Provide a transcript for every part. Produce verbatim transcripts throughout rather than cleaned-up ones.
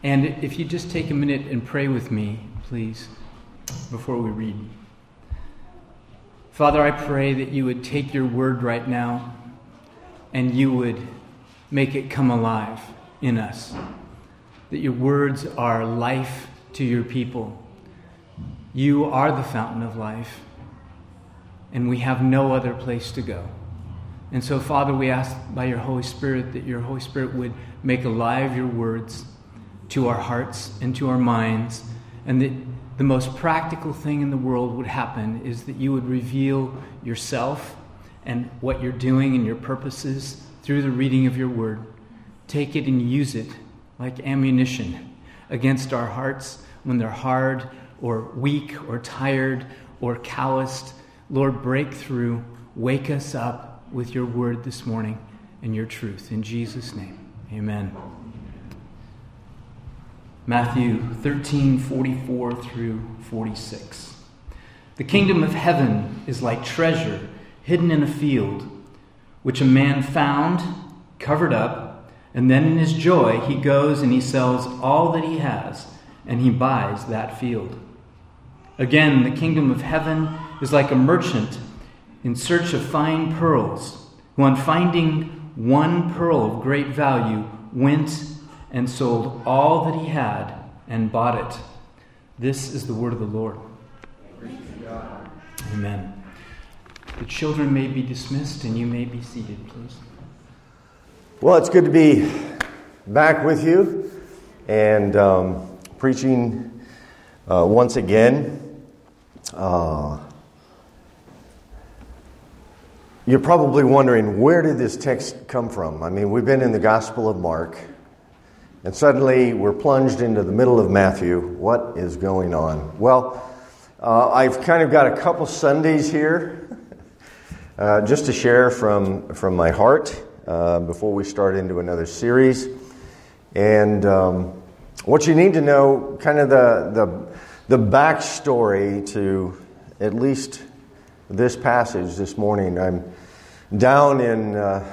And if you just take a minute and pray with me, please, before we read. Father, I pray that you would take your word right now and you would make it come alive in us. That your words are life to your people. You are the fountain of life, and we have no other place to go. And so, Father, we ask by your Holy Spirit that your Holy Spirit would make alive your words to our hearts and to our minds, and that the most practical thing in the world would happen is that you would reveal yourself and what you're doing and your purposes through the reading of your word. Take it and use it like ammunition against our hearts when they're hard or weak or tired or calloused. Lord, break through, wake us up with your word this morning and your truth. In Jesus' name, amen. Matthew thirteen, forty-four through forty-six. The kingdom of heaven is like treasure hidden in a field, which a man found, covered up, and then in his joy he goes and he sells all that he has, and he buys that field. Again, the kingdom of heaven is like a merchant in search of fine pearls, who on finding one pearl of great value went and sold all that he had and bought it. This is the word of the Lord. Amen. The children may be dismissed and you may be seated, please. Well, it's good to be back with you and um, preaching uh, once again. Uh, you're probably wondering, where did this text come from? I mean, we've been in the Gospel of Mark, and suddenly we're plunged into the middle of Matthew. What is going on? Well, uh, I've kind of got a couple Sundays here uh, just to share from, from my heart uh, before we start into another series. And um, what you need to know, kind of the, the, the backstory to at least this passage this morning. I'm down in uh,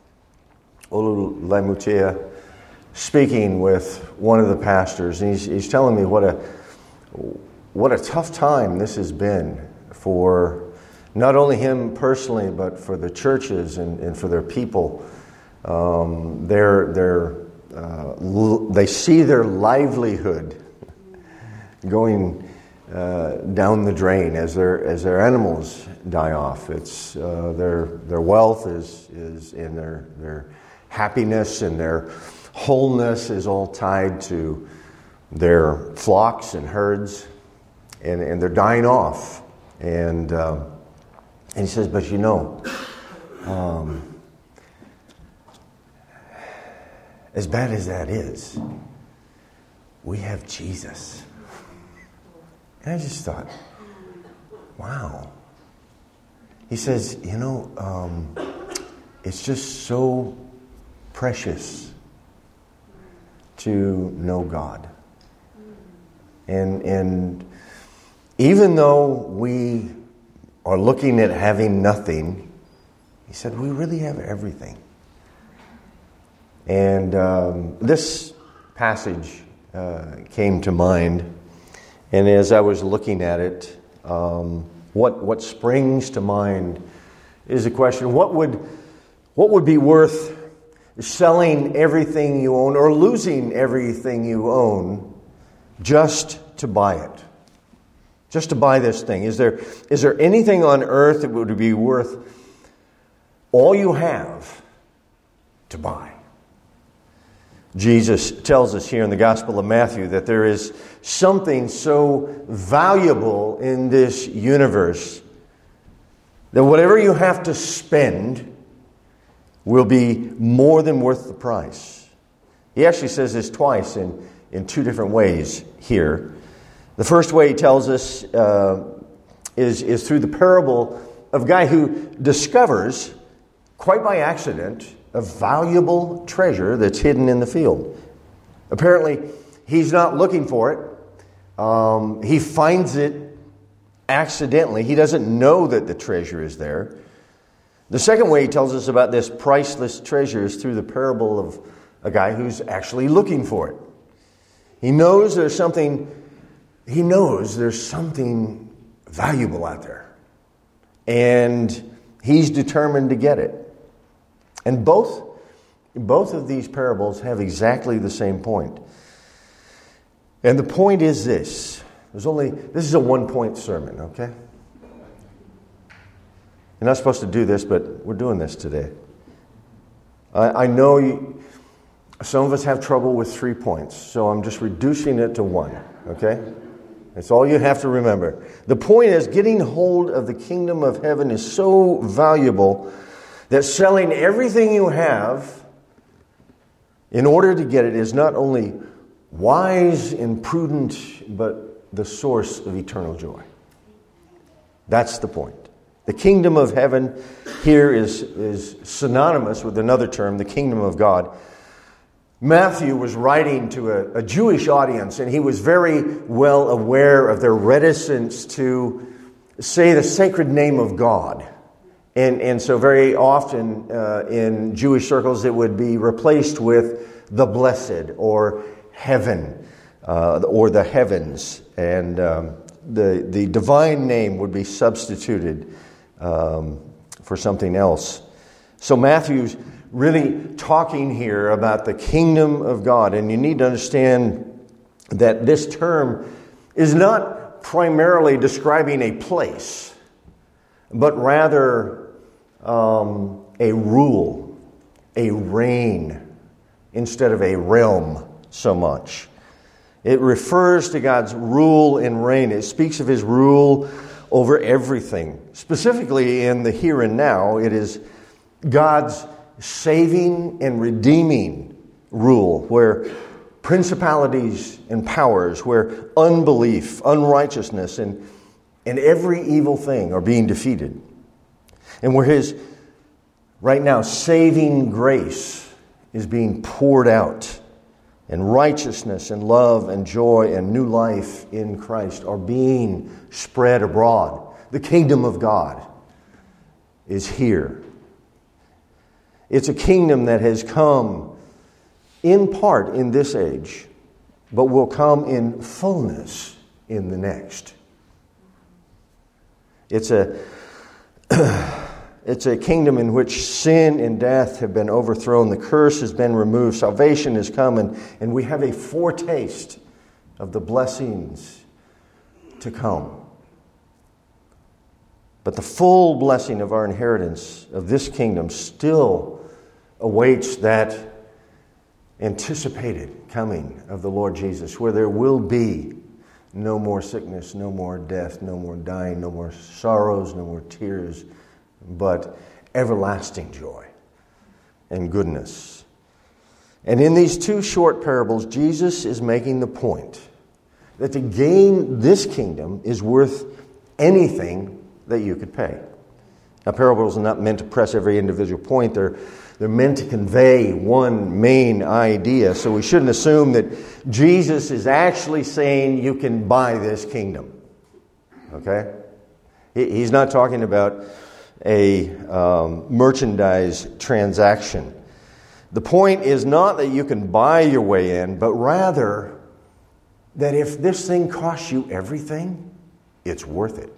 Olulamutia, speaking with one of the pastors, and he's, he's telling me what a what a tough time this has been for not only him personally, but for the churches and, and for their people. Um, they're they're uh, l- they see their livelihood going uh, down the drain as their as their animals die off. It's uh, their their wealth is is in their their happiness and their wholeness is all tied to their flocks and herds, and, and they're dying off. And um, and he says, but you know, um, as bad as that is, we have Jesus. And I just thought, wow. He says, you know, um, it's just so precious to know God. And and even though we are looking at having nothing, he said, we really have everything. And um, this passage uh, came to mind. And as I was looking at it, um, what what springs to mind is a question: what would what would be worth selling everything you own or losing everything you own just to buy it? Just to buy this thing. Is there is there anything on earth that would be worth all you have to buy? Jesus tells us here in the Gospel of Matthew that there is something so valuable in this universe that whatever you have to spend will be more than worth the price. He actually says this twice in, in two different ways here. The first way he tells us uh, is, is through the parable of a guy who discovers, quite by accident, a valuable treasure that's hidden in the field. Apparently, he's not looking for it. Um, he finds it accidentally. He doesn't know that the treasure is there. The second way he tells us about this priceless treasure is through the parable of a guy who's actually looking for it. He knows there's something, he knows there's something valuable out there. And he's determined to get it. And both, both of these parables have exactly the same point. And the point is this. There's only, this is a one-point sermon, okay? You're not supposed to do this, but we're doing this today. I, I know you, some of us have trouble with three points, so I'm just reducing it to one, okay? That's all you have to remember. The point is, getting hold of the kingdom of heaven is so valuable that selling everything you have in order to get it is not only wise and prudent, but the source of eternal joy. That's the point. The kingdom of heaven here is, is synonymous with another term, the kingdom of God. Matthew was writing to a, a Jewish audience, and he was very well aware of their reticence to say the sacred name of God. And, and so very often uh, in Jewish circles it would be replaced with the blessed or heaven uh, or the heavens. And um, the, the divine name would be substituted um, for something else. So Matthew's really talking here about the kingdom of God. And you need to understand that this term is not primarily describing a place, but rather um, a rule, a reign, instead of a realm so much. It refers to God's rule and reign. It speaks of his rule over everything. Specifically in the here and now, it is God's saving and redeeming rule, where principalities and powers, where unbelief, unrighteousness, and, and every evil thing are being defeated. And where his, right now, saving grace is being poured out, and righteousness and love and joy and new life in Christ are being spread abroad. The kingdom of God is here. It's a kingdom that has come in part in this age, but will come in fullness in the next. It's a, it's a kingdom in which sin and death have been overthrown. The curse has been removed. Salvation is coming, and we have a foretaste of the blessings to come. But the full blessing of our inheritance of this kingdom still awaits that anticipated coming of the Lord Jesus, where there will be no more sickness, no more death, no more dying, no more sorrows, no more tears, but everlasting joy and goodness. And in these two short parables, Jesus is making the point that to gain this kingdom is worth anything that you could pay. Now, parables are not meant to press every individual point. They're, they're meant to convey one main idea. So we shouldn't assume that Jesus is actually saying you can buy this kingdom. Okay? He, he's not talking about a um, merchandise transaction. The point is not that you can buy your way in, but rather that if this thing costs you everything, it's worth it.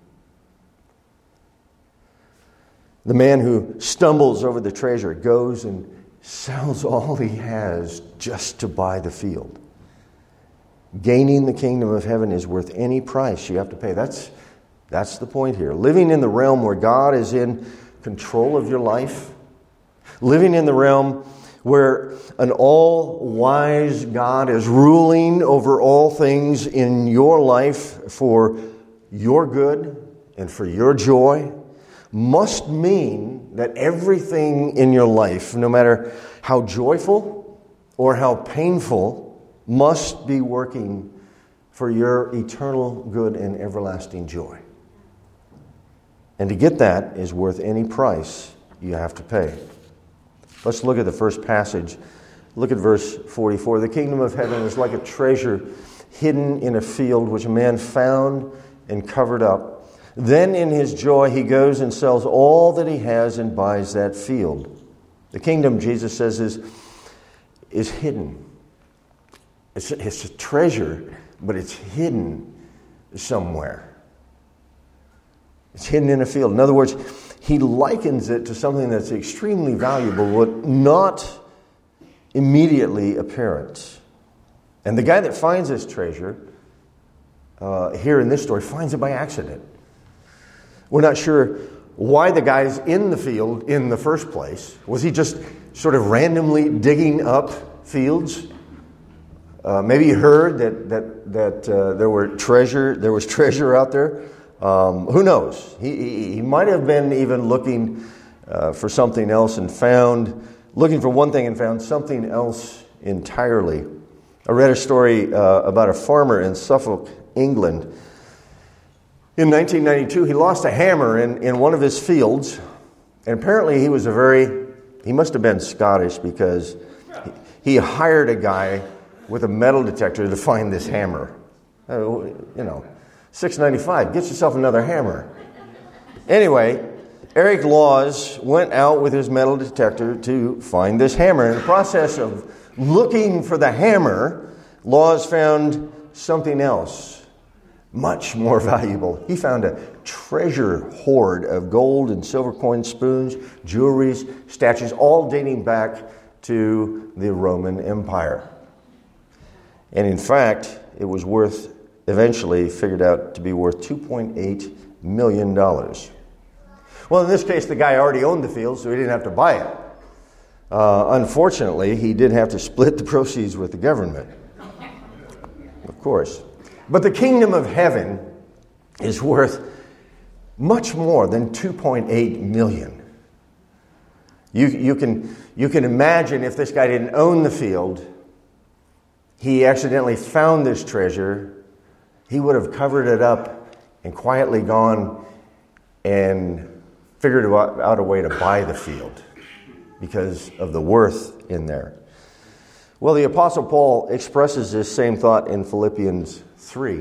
The man who stumbles over the treasure goes and sells all he has just to buy the field. Gaining the kingdom of heaven is worth any price you have to pay. That's, that's the point here. Living in the realm where God is in control of your life. Living in the realm where an all-wise God is ruling over all things in your life for your good and for your joy, must mean that everything in your life, no matter how joyful or how painful, must be working for your eternal good and everlasting joy. And to get that is worth any price you have to pay. Let's look at the first passage. Look at verse forty-four. The kingdom of heaven is like a treasure hidden in a field which a man found and covered up. Then in his joy he goes and sells all that he has and buys that field. The kingdom, Jesus says, is, is hidden. It's a, it's a treasure, but it's hidden somewhere. It's hidden in a field. In other words, he likens it to something that's extremely valuable, but not immediately apparent. And the guy that finds this treasure, uh, here in this story, finds it by accident. We're not sure why the guy's in the field in the first place. Was he just sort of randomly digging up fields? Uh, maybe he heard that that that uh, there were treasure. There was treasure out there. Um, who knows? He, he he might have been even looking uh, for something else and found looking for one thing and found something else entirely. I read a story uh, about a farmer in Suffolk, England. In nineteen ninety-two, he lost a hammer in, in one of his fields, and apparently he was a very, he must have been Scottish because he, he hired a guy with a metal detector to find this hammer. Uh, you know, six ninety-five, get yourself another hammer. Anyway, Eric Laws went out with his metal detector to find this hammer. In the process of looking for the hammer, Laws found something else much more valuable. He found a treasure hoard of gold and silver coins, spoons, jewelries, statues, all dating back to the Roman Empire. And in fact, it was worth, eventually figured out to be worth two point eight million dollars. Well, in this case, the guy already owned the field, so he didn't have to buy it. Uh, unfortunately, he did have to split the proceeds with the government. Of course. But the kingdom of heaven is worth much more than two point eight million dollars. You, you, can, you can imagine if this guy didn't own the field, he accidentally found this treasure, he would have covered it up and quietly gone and figured out a way to buy the field because of the worth in there. Well, the Apostle Paul expresses this same thought in Philippians three.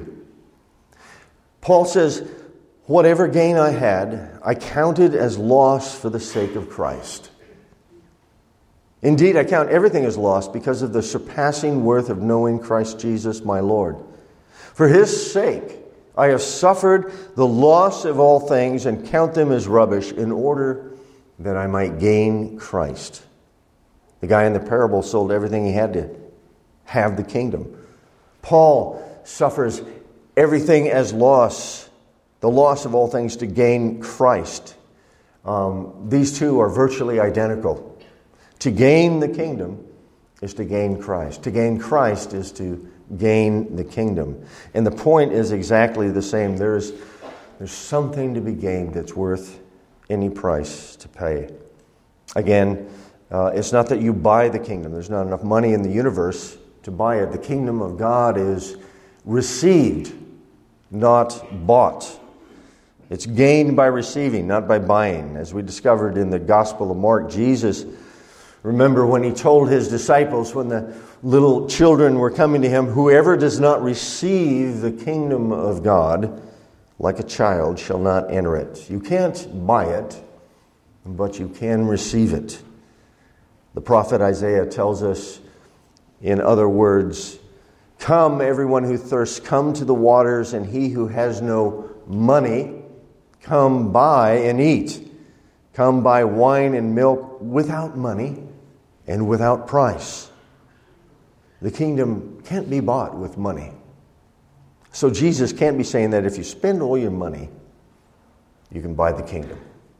Paul says, "Whatever gain I had, I counted as loss for the sake of Christ. Indeed, I count everything as loss because of the surpassing worth of knowing Christ Jesus my Lord. For his sake, I have suffered the loss of all things and count them as rubbish in order that I might gain Christ." The guy in the parable sold everything he had to have the kingdom. Paul suffers everything as loss, the loss of all things to gain Christ. Um, these two are virtually identical. To gain the kingdom is to gain Christ. To gain Christ is to gain the kingdom. And the point is exactly the same. There's, there's something to be gained that's worth any price to pay. Again, uh, it's not that you buy the kingdom. There's not enough money in the universe to buy it. The kingdom of God is received, not bought. It's gained by receiving, not by buying. As we discovered in the Gospel of Mark, Jesus, remember when he told his disciples, when the little children were coming to him, "Whoever does not receive the kingdom of God like a child shall not enter it." You can't buy it, but you can receive it. The prophet Isaiah tells us, in other words, "Come, everyone who thirsts, come to the waters, and he who has no money, come buy and eat. Come buy wine and milk without money and without price." The kingdom can't be bought with money. So Jesus can't be saying that if you spend all your money, you can buy the kingdom.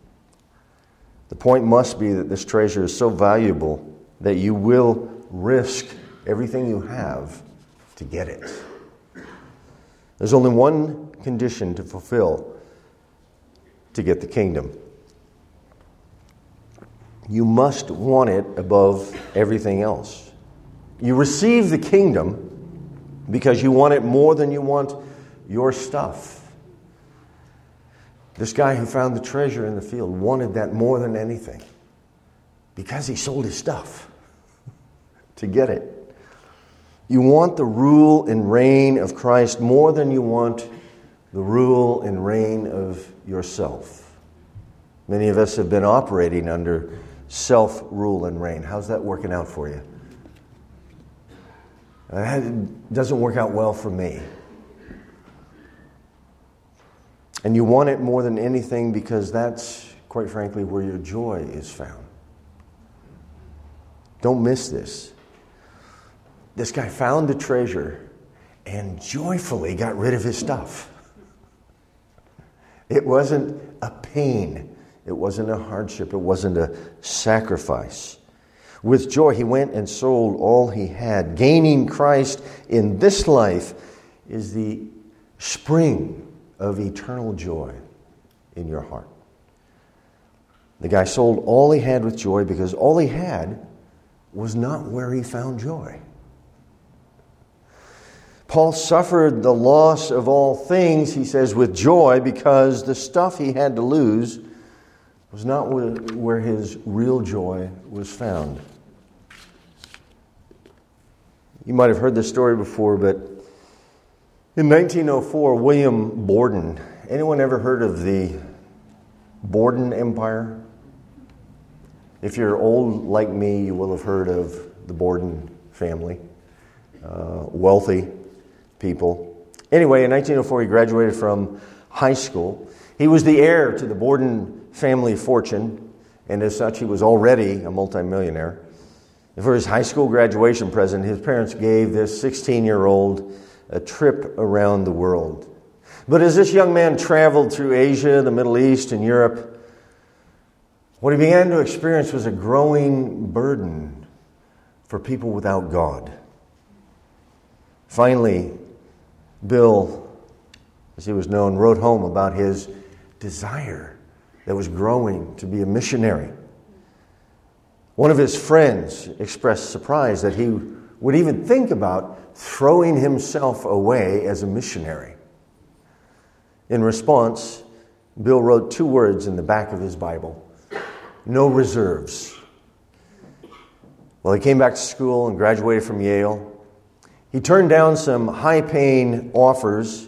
The point must be that this treasure is so valuable that you will risk everything you have to get it. There's only one condition to fulfill to get the kingdom. You must want it above everything else. You receive the kingdom because you want it more than you want your stuff. This guy who found the treasure in the field wanted that more than anything because he sold his stuff to get it. You want the rule and reign of Christ more than you want the rule and reign of yourself. Many of us have been operating under self-rule and reign. How's that working out for you? That doesn't work out well for me. And you want it more than anything because that's, quite frankly, where your joy is found. Don't miss this. This guy found the treasure and joyfully got rid of his stuff. It wasn't a pain. It wasn't a hardship. It wasn't a sacrifice. With joy, he went and sold all he had. Gaining Christ in this life is the spring of eternal joy in your heart. The guy sold all he had with joy because all he had was not where he found joy. Paul suffered the loss of all things, he says, with joy because the stuff he had to lose was not where his real joy was found. You might have heard this story before, but in nineteen oh four, William Borden, anyone ever heard of the Borden Empire? If you're old like me, you will have heard of the Borden family, uh, wealthy people. Anyway, in nineteen oh four, he graduated from high school. He was the heir to the Borden family fortune, and as such, he was already a multimillionaire. For his high school graduation present, his parents gave this sixteen-year-old a trip around the world. But as this young man traveled through Asia, the Middle East, and Europe, what he began to experience was a growing burden for people without God. Finally, Bill, as he was known, wrote home about his desire that was growing to be a missionary. One of his friends expressed surprise that he would even think about throwing himself away as a missionary. In response, Bill wrote two words in the back of his Bible: no reserves. Well, he came back to school and graduated from Yale. He turned down some high-paying offers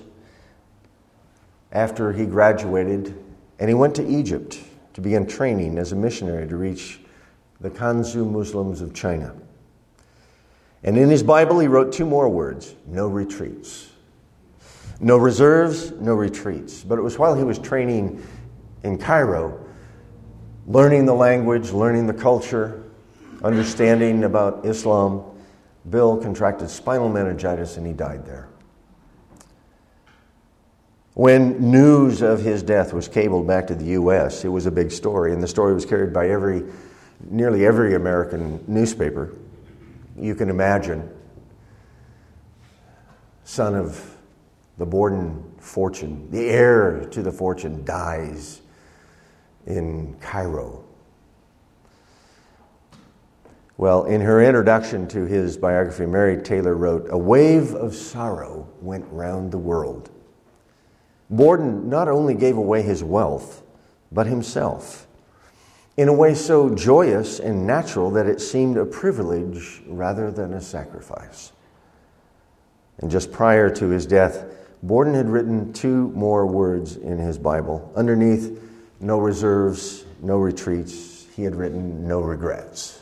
after he graduated, and he went to Egypt to begin training as a missionary to reach the Kansu Muslims of China. And in his Bible, he wrote two more words: no retreats. No reserves, no retreats. But it was while he was training in Cairo, learning the language, learning the culture, understanding about Islam, Bill contracted spinal meningitis and he died there. When news of his death was cabled back to the U S, it was a big story, and the story was carried by every, nearly every American newspaper. You can imagine, son of the Borden fortune, the heir to the fortune, dies in Cairo. Well, in her introduction to his biography, Mary Taylor wrote, "A wave of sorrow went round the world." Borden not only gave away his wealth, but himself, in a way so joyous and natural that it seemed a privilege rather than a sacrifice. And just prior to his death, Borden had written two more words in his Bible. Underneath, no reserves, no retreats, he had written no regrets.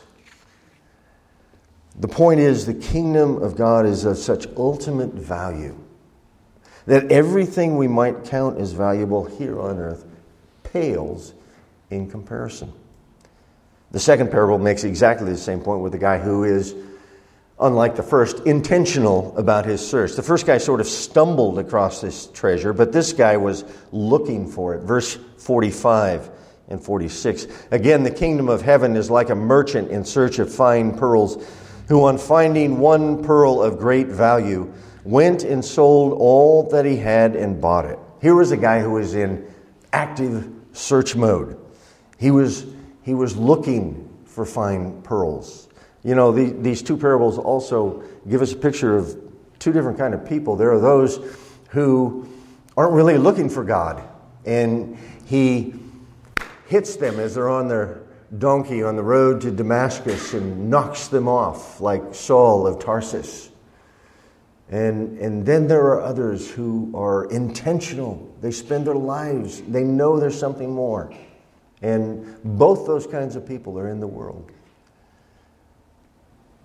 The point is, the kingdom of God is of such ultimate value that everything we might count as valuable here on earth pales in comparison. The second parable makes exactly the same point with the guy who is, unlike the first, intentional about his search. The first guy sort of stumbled across this treasure, but this guy was looking for it. Verse forty-five and forty-six. Again, the kingdom of heaven is like a merchant in search of fine pearls, who on finding one pearl of great value went and sold all that he had and bought it. Here was a guy who was in active search mode. He was, he was looking for fine pearls. You know, the, these two parables also give us a picture of two different kind of people. There are those who aren't really looking for God, and he hits them as they're on their donkey on the road to Damascus and knocks them off like Saul of Tarsus. And, and then there are others who are intentional. They spend their lives. They know there's something more. And both those kinds of people are in the world.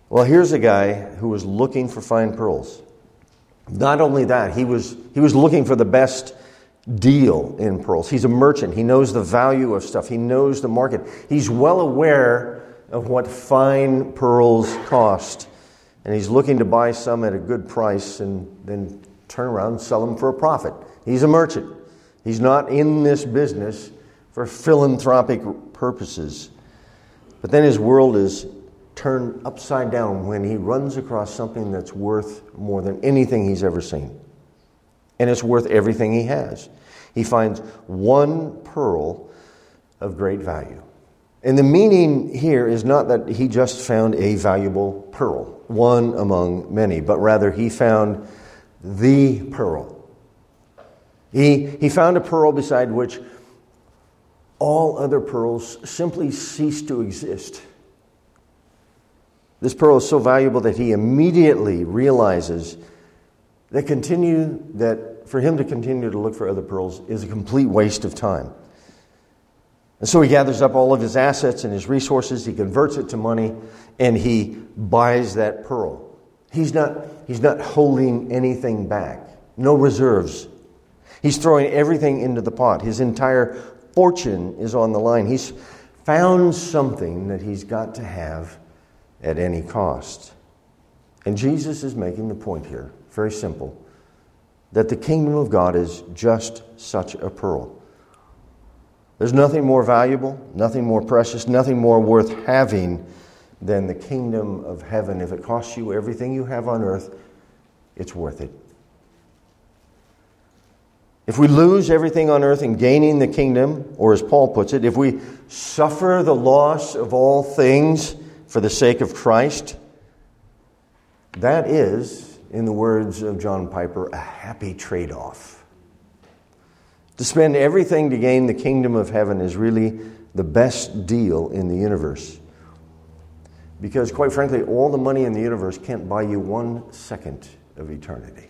Well, here's a guy who was looking for fine pearls. Not only that, he was he was looking for the best deal in pearls. He's a merchant. He knows the value of stuff. He knows the market. He's well aware of what fine pearls cost. And he's looking to buy some at a good price and then turn around and sell them for a profit. He's a merchant. He's not in this business for philanthropic purposes. But then his world is turned upside down when he runs across something that's worth more than anything he's ever seen. And it's worth everything he has. He finds one pearl of great value. And the meaning here is not that he just found a valuable pearl, one among many, but rather he found the pearl. He, he found a pearl beside which all other pearls simply cease to exist. This pearl is so valuable that he immediately realizes that continue that for him to continue to look for other pearls is a complete waste of time. And so he gathers up all of his assets and his resources, he converts it to money, and he buys that pearl. He's not, he's not holding anything back, no reserves. He's throwing everything into the pot. His entire fortune is on the line. He's found something that he's got to have at any cost. And Jesus is making the point here, very simple, that the kingdom of God is just such a pearl. There's nothing more valuable, nothing more precious, nothing more worth having than the kingdom of heaven. If it costs you everything you have on earth, it's worth it. If we lose everything on earth in gaining the kingdom, or as Paul puts it, if we suffer the loss of all things for the sake of Christ, that is, in the words of John Piper, a happy trade-off. To spend everything to gain the kingdom of heaven is really the best deal in the universe. Because, quite frankly, all the money in the universe can't buy you one second of eternity.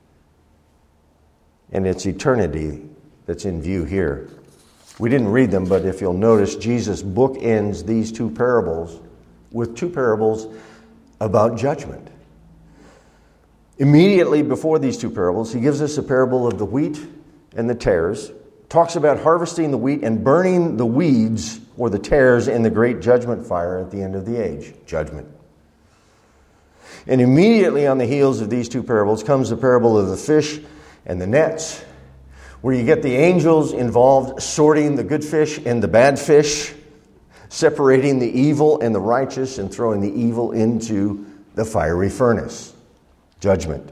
And it's eternity that's in view here. We didn't read them, but if you'll notice, Jesus bookends these two parables with two parables about judgment. Immediately before these two parables, he gives us a parable of the wheat and the tares, talks about harvesting the wheat and burning the weeds or the tares in the great judgment fire at the end of the age. Judgment. And immediately on the heels of these two parables comes the parable of the fish and the nets, where you get the angels involved sorting the good fish and the bad fish, separating the evil and the righteous and throwing the evil into the fiery furnace. Judgment.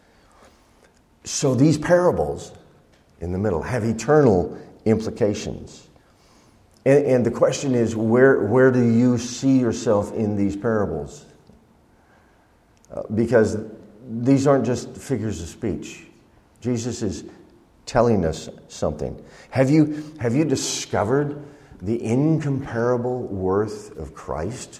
So these parables in the middle have eternal implications. And, and the question is, where, where do you see yourself in these parables? Uh, because these aren't just figures of speech. Jesus is telling us something. Have you, have you discovered the incomparable worth of Christ?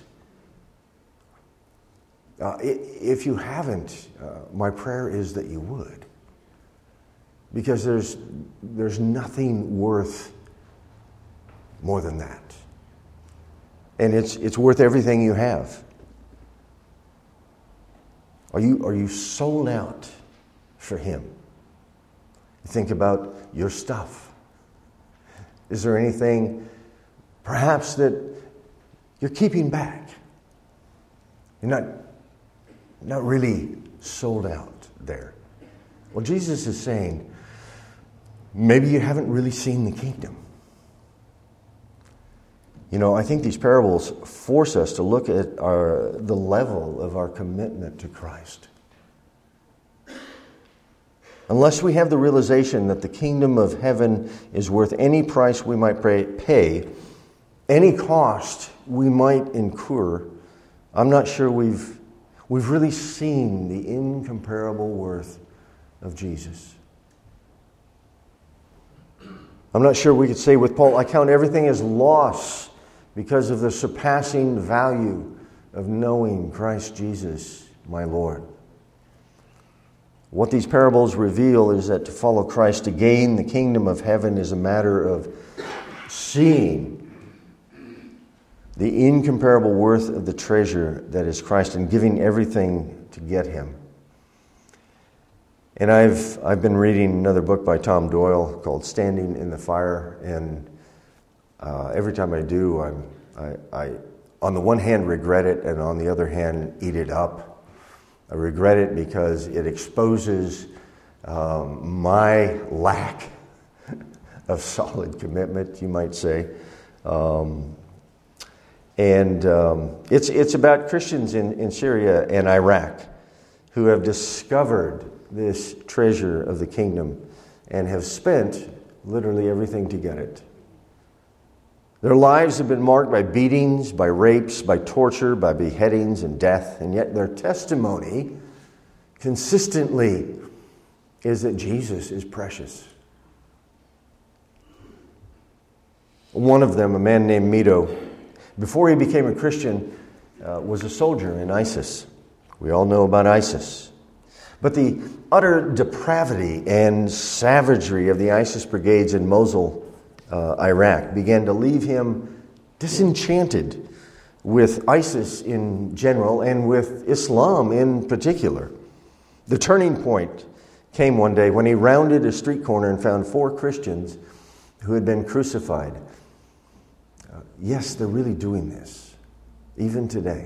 Uh, if you haven't, uh, my prayer is that you would. Because there's, there's nothing worth more than that. And it's, it's worth everything you have. Are you, are you sold out for Him? Think about your stuff. Is there anything perhaps that you're keeping back? You're not, not really sold out there. Well, Jesus is saying, maybe you haven't really seen the kingdom. You know, I think these parables force us to look at our, the level of our commitment to Christ. Unless we have the realization that the kingdom of heaven is worth any price we might pay, any cost we might incur, I'm not sure we've, we've really seen the incomparable worth of Jesus. I'm not sure we could say with Paul, I count everything as loss because of the surpassing value of knowing Christ Jesus, my Lord. What these parables reveal is that to follow Christ, to gain the kingdom of heaven, is a matter of seeing the incomparable worth of the treasure that is Christ and giving everything to get him. And I've I've been reading another book by Tom Doyle called Standing in the Fire, and uh, every time I do, I'm I, I on the one hand regret it, and on the other hand eat it up. I regret it because it exposes um, my lack of solid commitment, you might say. Um, and um, it's it's about Christians in, in Syria and Iraq who have discovered this treasure of the kingdom and have spent literally everything to get it. Their lives have been marked by beatings, by rapes, by torture, by beheadings and death, and yet their testimony consistently is that Jesus is precious. One of them, a man named Mito, before he became a Christian, uh, was a soldier in ISIS. We all know about ISIS. But the utter depravity and savagery of the ISIS brigades in Mosul, uh, Iraq, began to leave him disenchanted with ISIS in general and with Islam in particular. The turning point came one day when he rounded a street corner and found four Christians who had been crucified. Uh, yes, they're really doing this, even today.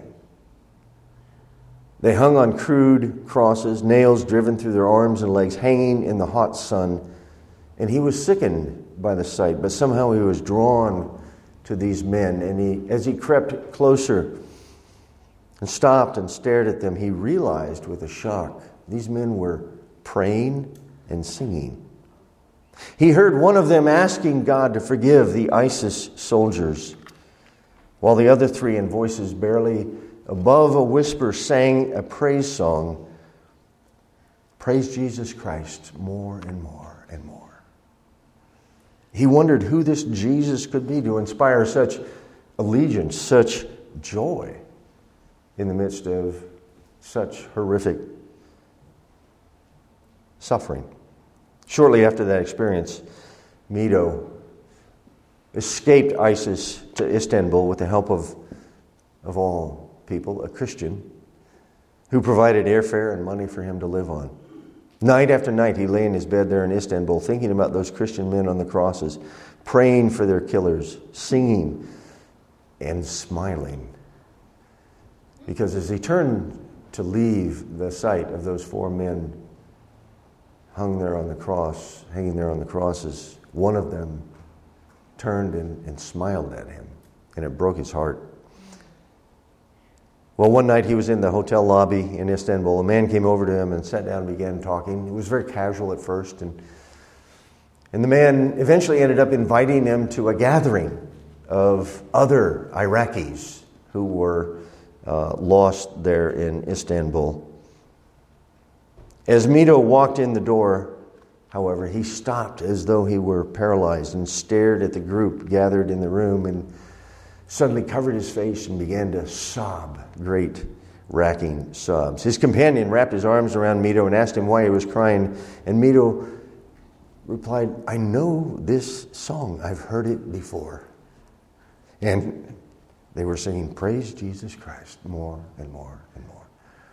They hung on crude crosses, nails driven through their arms and legs, hanging in the hot sun. And he was sickened by the sight, but somehow he was drawn to these men. And he, as he crept closer and stopped and stared at them, he realized with a shock, these men were praying and singing. He heard one of them asking God to forgive the ISIS soldiers, while the other three, in voices barely above a whisper, sang a praise song. Praise Jesus Christ more and more and more. He wondered who this Jesus could be to inspire such allegiance, such joy in the midst of such horrific suffering. Shortly after that experience, Mito escaped ISIS to Istanbul with the help of, of all people, a Christian, who provided airfare and money for him to live on. Night after night, he lay in his bed there in Istanbul, thinking about those Christian men on the crosses, praying for their killers, singing and smiling. Because as he turned to leave the sight of those four men hung there on the cross, hanging there on the crosses, one of them turned and, and smiled at him, and it broke his heart. Well, one night he was in the hotel lobby in Istanbul. A man came over to him and sat down and began talking. It was very casual at first, and and the man eventually ended up inviting him to a gathering of other Iraqis who were uh, lost there in Istanbul. As Mito walked in the door, however, he stopped as though he were paralyzed and stared at the group gathered in the room and suddenly covered his face and began to sob, great racking sobs. His companion wrapped his arms around Mito and asked him why he was crying, and Mito replied, "I know this song. I've heard it before." And they were singing, "Praise Jesus Christ," more and more and more.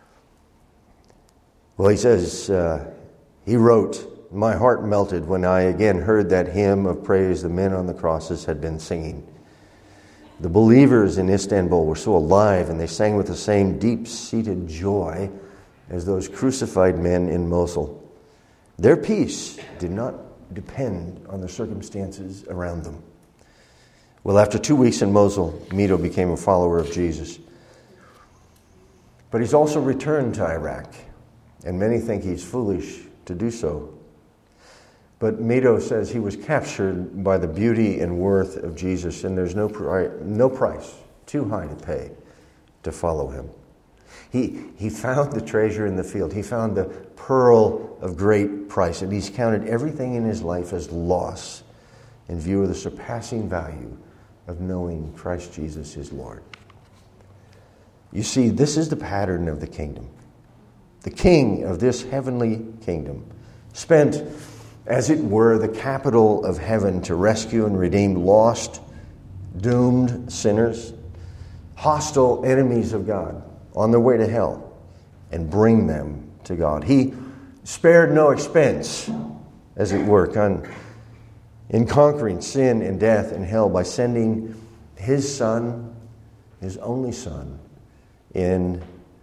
Well, he says, uh, he wrote, "My heart melted when I again heard that hymn of praise the men on the crosses had been singing. The believers in Istanbul were so alive, and they sang with the same deep-seated joy as those crucified men in Mosul. Their peace did not depend on the circumstances around them." Well, after two weeks in Mosul, Mito became a follower of Jesus. But he's also returned to Iraq, and many think he's foolish to do so. But Mito says he was captured by the beauty and worth of Jesus, and there's no pri- no price too high to pay to follow him. He, he found the treasure in the field. He found the pearl of great price, and he's counted everything in his life as loss in view of the surpassing value of knowing Christ Jesus is Lord. You see, this is the pattern of the kingdom. The king of this heavenly kingdom spent, as it were, the capital of heaven to rescue and redeem lost, doomed sinners, hostile enemies of God on their way to hell and bring them to God. He spared no expense, as it were, on, in conquering sin and death and hell by sending His Son, His only Son, in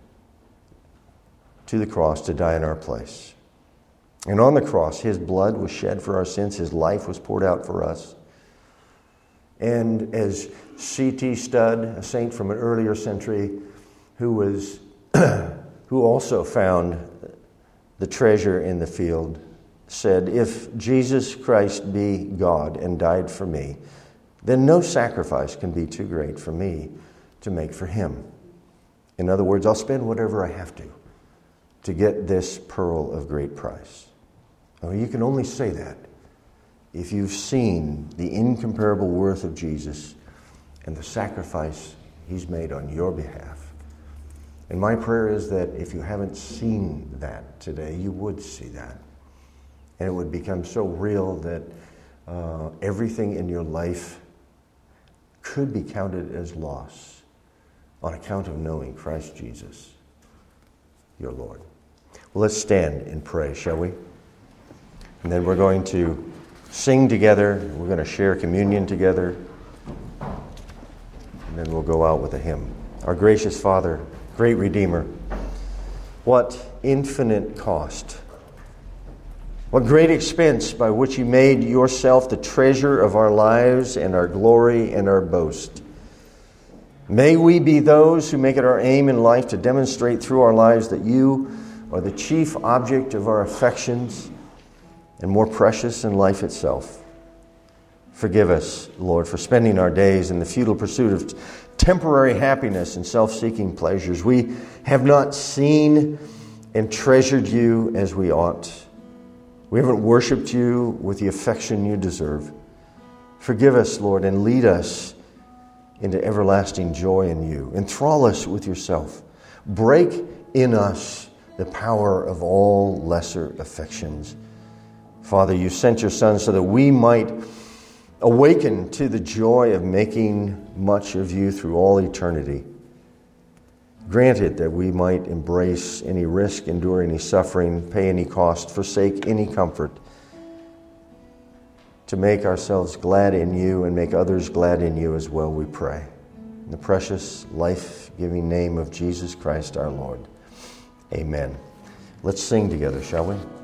to the cross to die in our place. And on the cross, His blood was shed for our sins. His life was poured out for us. And as C T Studd, a saint from an earlier century, who was who also found the treasure in the field, said, if Jesus Christ be God and died for me, then no sacrifice can be too great for me to make for Him. In other words, I'll spend whatever I have to to get this pearl of great price. Now, you can only say that if you've seen the incomparable worth of Jesus and the sacrifice He's made on your behalf. And my prayer is that if you haven't seen that today, you would see that. And it would become so real that uh, everything in your life could be counted as loss on account of knowing Christ Jesus, your Lord. Well, let's stand and pray, shall we? And then we're going to sing together. We're going to share communion together. And then we'll go out with a hymn. Our gracious Father, great Redeemer, what infinite cost, what great expense by which You made Yourself the treasure of our lives and our glory and our boast. May we be those who make it our aim in life to demonstrate through our lives that You are the chief object of our affections and more precious than life itself. Forgive us, Lord, for spending our days in the futile pursuit of temporary happiness and self-seeking pleasures. We have not seen and treasured You as we ought. We haven't worshipped You with the affection You deserve. Forgive us, Lord, and lead us into everlasting joy in You. Enthrall us with Yourself. Break in us the power of all lesser affections. Father, You sent Your Son so that we might awaken to the joy of making much of You through all eternity. Grant it that we might embrace any risk, endure any suffering, pay any cost, forsake any comfort, to make ourselves glad in You and make others glad in You as well, we pray. In the precious, life-giving name of Jesus Christ our Lord. Amen. Let's sing together, shall we?